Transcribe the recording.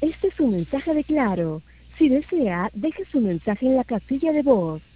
Este es un mensaje de Claro. Si desea, deje su mensaje en la casilla de voz.